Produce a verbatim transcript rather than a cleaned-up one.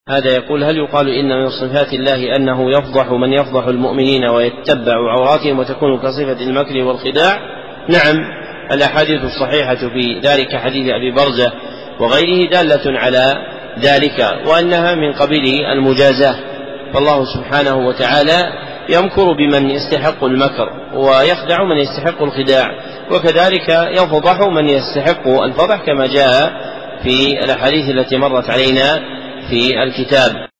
هذا يقول: هل يقال إن من صفات الله أنه يفضح من يفضح المؤمنين ويتبع عوراتهم وتكون كصفة المكر والخداع؟ نعم، الأحاديث الصحيحة في ذلك حديث أبي برزة وغيره دالة على ذلك، وأنها من قبيل المجازاة، فالله سبحانه وتعالى يمكر بمن يستحق المكر ويخدع من يستحق الخداع، وكذلك يفضح من يستحق الفضح كما جاء في الأحاديث التي مرت علينا في الكتاب.